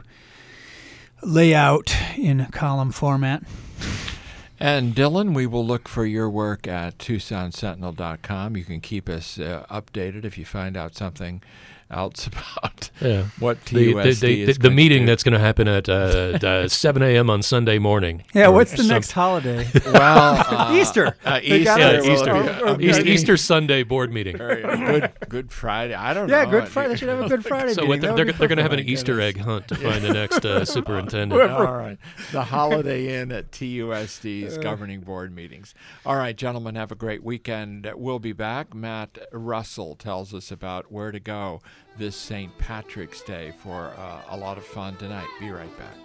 S7: lay out in column format.
S1: And Dylan, we will look for your work at Tucson Sentinel dot com. You can keep us uh, updated if you find out something else about
S3: yeah.
S1: what T U S D
S3: the, the, the,
S1: is
S3: the
S1: going
S3: meeting
S1: to do.
S3: that's going to happen at uh, uh, seven a.m. on Sunday morning.
S7: Yeah,
S3: Or
S7: what's the
S3: some-
S7: next holiday?
S1: Well, uh,
S7: Easter.
S1: Uh,
S7: They
S1: Easter.
S7: got
S3: Yeah,
S7: it.
S3: Easter.
S7: Or-
S3: yeah.
S7: or- or-
S3: Easter,
S7: or-
S3: Easter Sunday board meeting.
S1: Good, Good Friday. I don't
S7: Yeah,
S1: know.
S7: Good Friday. They should have a Good Friday
S3: So
S7: meeting.
S3: what the,
S7: That would
S3: they're,
S7: be
S3: they're going to have an
S7: perfect.
S3: Easter egg hunt to find the next uh, superintendent.
S1: All right. The Holiday Inn at T U S D's governing board meetings. All right, gentlemen, have a great weekend. We'll be back. Matt Russell tells us about where to go this Saint Patrick's Day for uh, a lot of fun tonight. Be right back.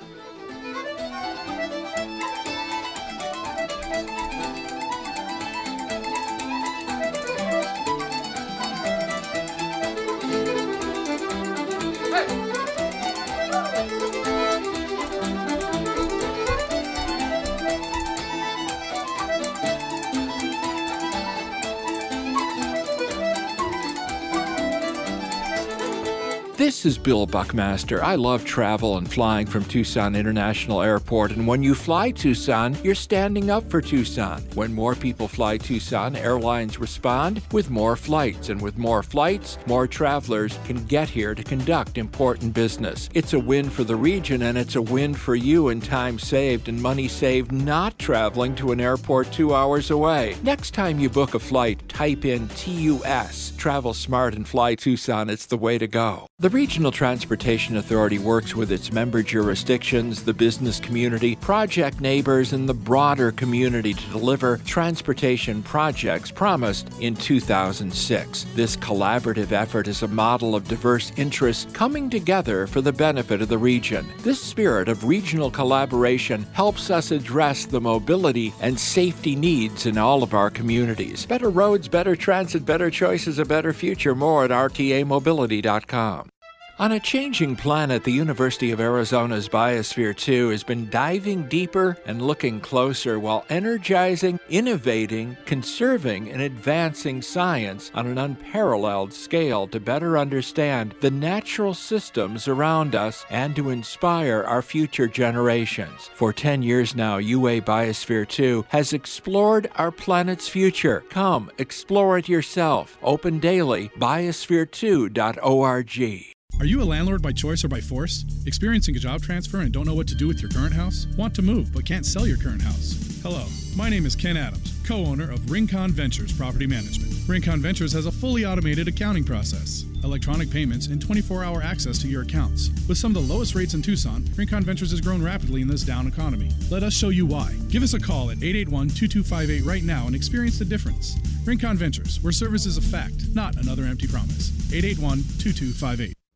S1: This is Bill Buckmaster. I love travel and flying from Tucson International Airport, and when you fly Tucson, you're standing up for Tucson. When more people fly Tucson, airlines respond with more flights, and with more flights, more travelers can get here to conduct important business. It's a win for the region, and it's a win for you in time saved and money saved not traveling to an airport two hours away. Next time you book a flight, type in T U S. Travel smart and fly Tucson. It's the way to go. The Regional Transportation Authority works with its member jurisdictions, the business community, project neighbors, and the broader community to deliver transportation projects promised in two thousand six. This collaborative effort is a model of diverse interests coming together for the benefit of the region. This spirit of regional collaboration helps us address the mobility and safety needs in all of our communities. Better roads, better transit, better choices, a better future. More at R T A mobility dot com. On a changing planet, the University of Arizona's Biosphere two has been diving deeper and looking closer while energizing, innovating, conserving, and advancing science on an unparalleled scale to better understand the natural systems around us and to inspire our future generations. For ten years now, U A Biosphere two has explored our planet's future. Come, explore it yourself. Open daily, biosphere two dot org.
S14: Are you a landlord by choice or by force? Experiencing a job transfer and don't know what to do with your current house? Want to move but can't sell your current house? Hello, my name is Ken Adams, co-owner of Rincon Ventures Property Management. Rincon Ventures has a fully automated accounting process, electronic payments, and twenty-four hour access to your accounts. With some of the lowest rates in Tucson, Rincon Ventures has grown rapidly in this down economy. Let us show you why. Give us a call at eight eight one, two two five eight right now and experience the difference. Rincon Ventures, where service is a fact, not another empty promise. eight eight one, two two five eight.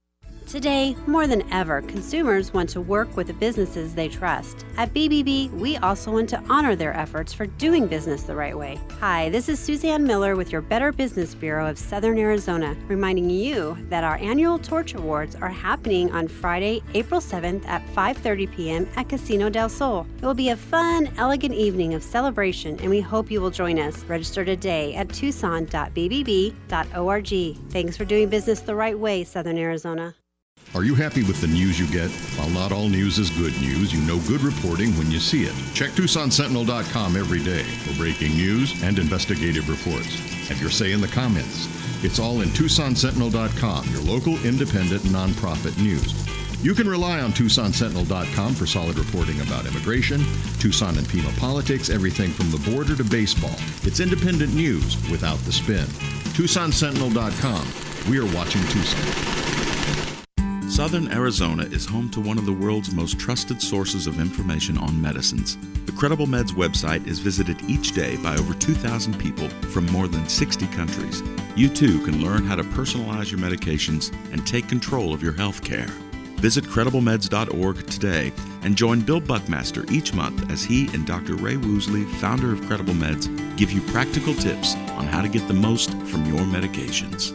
S15: Today, more than ever, consumers want to work with the businesses they trust. At B B B, we also want to honor their efforts for doing business the right way. Hi, this is Suzanne Miller with your Better Business Bureau of Southern Arizona, reminding you that our annual Torch Awards are happening on Friday, April seventh at five thirty p.m. at Casino del Sol. It will be a fun, elegant evening of celebration, and we hope you will join us. Register today at tucson dot b b b dot org. Thanks for doing business the right way, Southern Arizona.
S16: Are you happy with the news you get? While not all news is good news, you know good reporting when you see it. Check Tucson Sentinel dot com every day for breaking news and investigative reports. Have your say in the comments. It's all in Tucson Sentinel dot com, your local independent nonprofit news. You can rely on Tucson Sentinel dot com for solid reporting about immigration, Tucson and Pima politics, everything from the border to baseball. It's independent news without the spin. Tucson Sentinel dot com. We are watching Tucson.
S17: Southern Arizona is home to one of the world's most trusted sources of information on medicines. The Credible Meds website is visited each day by over two thousand people from more than sixty countries. You too can learn how to personalize your medications and take control of your health care. Visit credible meds dot org today and join Bill Buckmaster each month as he and Doctor Ray Woosley, founder of Credible Meds, give you practical tips on how to get the most from your medications.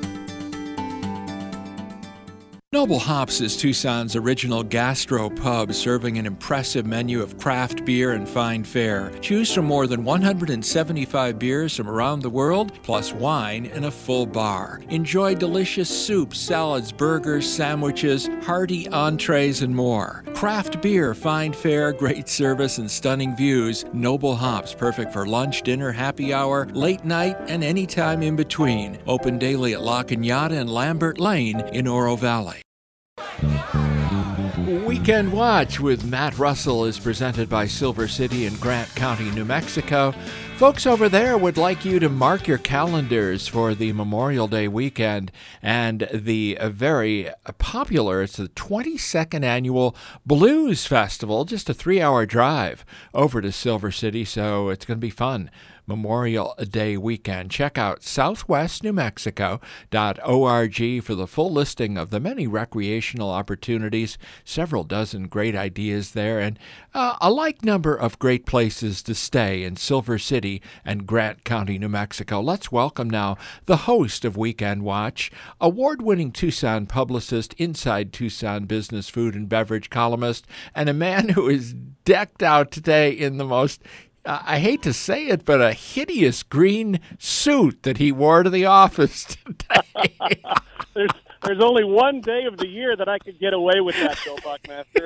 S1: Noble Hops is Tucson's original gastro pub, serving an impressive menu of craft beer and fine fare. Choose from more than one hundred seventy-five beers from around the world, plus wine and a full bar. Enjoy delicious soups, salads, burgers, sandwiches, hearty entrees, and more. Craft beer, fine fare, great service, and stunning views. Noble Hops, perfect for lunch, dinner, happy hour, late night, and any time in between. Open daily at La Cañada and Lambert Lane in Oro Valley. Weekend Watch with Matt Russell is presented by Silver City in Grant County, New Mexico. Folks over there would like you to mark your calendars for the Memorial Day weekend and the uh, very popular, it's the twenty-second annual Blues Festival, just a three-hour drive over to Silver City, so it's going to be fun. Memorial Day weekend. Check out southwest new mexico dot org for the full listing of the many recreational opportunities, several dozen great ideas there, and uh, a like number of great places to stay in Silver City and Grant County, New Mexico. Let's welcome now the host of Weekend Watch, award-winning Tucson publicist, Inside Tucson business, food, and beverage columnist, and a man who is decked out today in the most Uh, I hate to say it, but a hideous green suit that he wore to the office today.
S18: there's, there's only one day of the year that I could get away with that, Bill Buckmaster.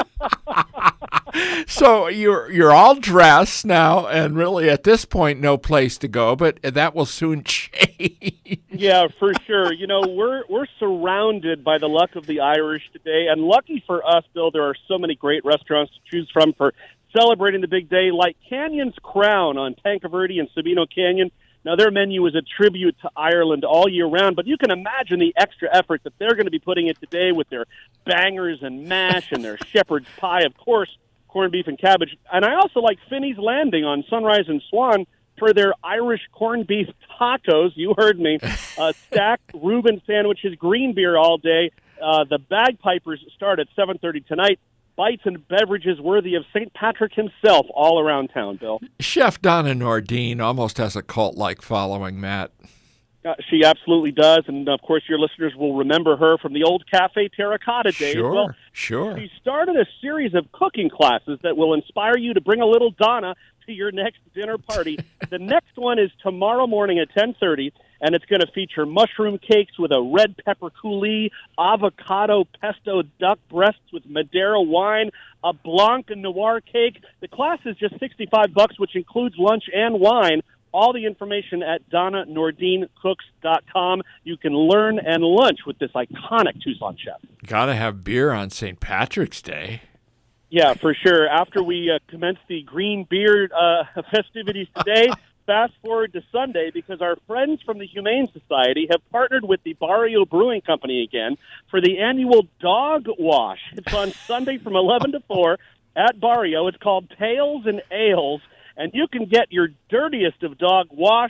S1: So you're you're all dressed now, and really at this point, no place to go, but that will soon change.
S18: Yeah, for sure. You know, we're we're surrounded by the luck of the Irish today, and lucky for us, Bill, there are so many great restaurants to choose from for celebrating the big day, like Canyon's Crown on Tanque Verde and Sabino Canyon. Now, their menu is a tribute to Ireland all year round, but you can imagine the extra effort that they're going to be putting in today with their bangers and mash and their shepherd's pie, of course, corned beef and cabbage. And I also like Finney's Landing on Sunrise and Swan for their Irish corned beef tacos. You heard me. Uh, stacked Reuben sandwiches, green beer all day. Uh, the Bagpipers start at seven thirty tonight. Bites and beverages worthy of Saint Patrick himself all around town, Bill.
S1: Chef Donna Nordine almost has a cult-like following, Matt.
S18: Uh, she absolutely does, and of course your listeners will remember her from the old Cafe Terracotta days.
S1: Sure,
S18: well,
S1: sure.
S18: She started a series of cooking classes that will inspire you to bring a little Donna to your next dinner party. The next one is tomorrow morning at ten thirty, and it's going to feature mushroom cakes with a red pepper coulis, avocado pesto duck breasts with Madeira wine, a Blanc and Noir cake. The class is just sixty-five bucks, which includes lunch and wine. All the information at donna nordine cooks dot com. You can learn and lunch with this iconic Tucson chef.
S1: Gotta have beer on Saint Patrick's Day.
S18: Yeah, for sure. After we uh, commence the green beer uh, festivities today, fast forward to Sunday, because our friends from the Humane Society have partnered with the Barrio Brewing Company again for the annual Dog Wash. It's on Sunday from eleven to four at Barrio. It's called Tails and Ales, and you can get your dirtiest of dog washed and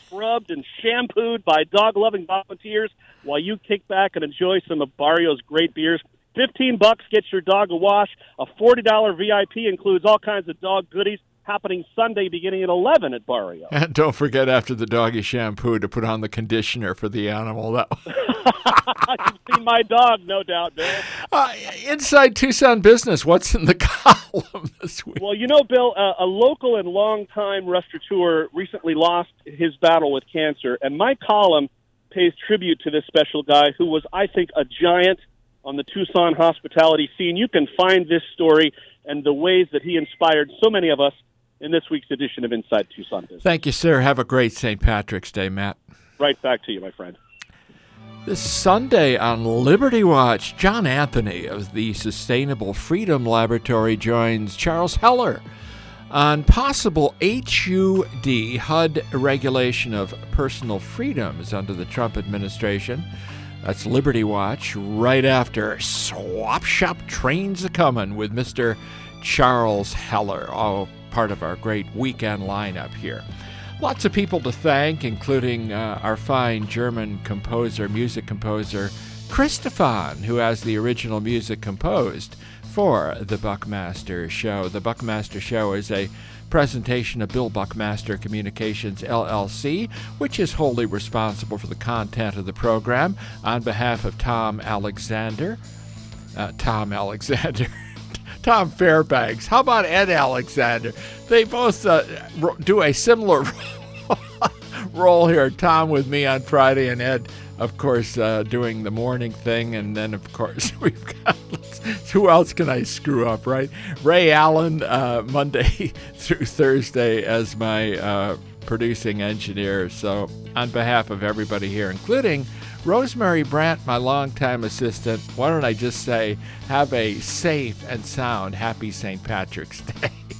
S18: scrubbed and shampooed by dog-loving volunteers while you kick back and enjoy some of Barrio's great beers. Fifteen bucks gets your dog a wash. A forty dollars V I P includes all kinds of dog goodies, happening Sunday beginning at eleven at Barrio.
S1: And don't forget, after the dog is shampooed, to put on the conditioner for the animal. That
S18: You've seen my dog, no doubt, Bill.
S1: Uh, inside Tucson Business, what's in the column this week?
S18: Well, you know, Bill, uh, a local and longtime restaurateur recently lost his battle with cancer, and my column pays tribute to this special guy who was, I think, a giant on the Tucson hospitality scene. You can find this story and the ways that he inspired so many of us in this week's edition of Inside Tucson Business.
S1: Thank you, sir. Have a great Saint Patrick's Day, Matt.
S18: Right back to you, my friend.
S1: This Sunday on Liberty Watch, John Anthony of the Sustainable Freedom Laboratory joins Charles Heller on possible H U D, H U D regulation of personal freedoms under the Trump administration. That's Liberty Watch right after Swap Shop Trains A-Comin' with Mister Charles Heller, all part of our great weekend lineup here. Lots of people to thank, including uh, our fine German composer, music composer, Christophon, who has the original music composed for the Buckmaster Show. The Buckmaster Show is a presentation of Bill Buckmaster Communications, L L C, which is wholly responsible for the content of the program. On behalf of Tom Alexander, uh, Tom Alexander, Tom Fairbanks, how about Ed Alexander? They both uh, do a similar role here. Tom with me on Friday, and Ed, of course, uh, doing the morning thing. And then, of course, we've got, who else can I screw up, right? Ray Allen, uh, Monday through Thursday as my uh, producing engineer. So on behalf of everybody here, including Rosemary Brandt, my longtime assistant, why don't I just say, have a safe and sound happy Saint Patrick's Day.